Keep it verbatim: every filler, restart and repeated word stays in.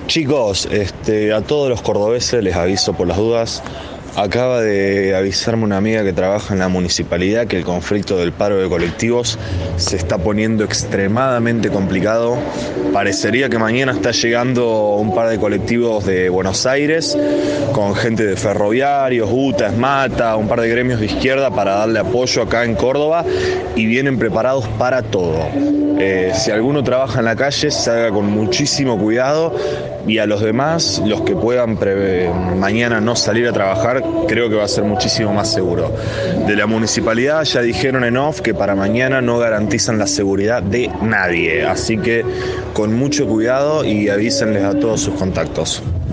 Chicos, este, a todos los cordobeses les aviso por las dudas. Acaba de avisarme una amiga que trabaja en la municipalidad que el conflicto del paro de colectivos se está poniendo extremadamente complicado. Parecería que mañana está llegando un par de colectivos de Buenos Aires con gente de ferroviarios, UTA, ESMATA, un par de gremios de izquierda para darle apoyo acá en Córdoba y vienen preparados para todo. Eh, si alguno trabaja en la calle, salga con muchísimo cuidado, y a los demás, los que puedan pre- mañana no salir a trabajar, creo que va a ser muchísimo más seguro. De la municipalidad ya dijeron en off que para mañana no garantizan la seguridad de nadie, así que con mucho cuidado y avísenles a todos sus contactos.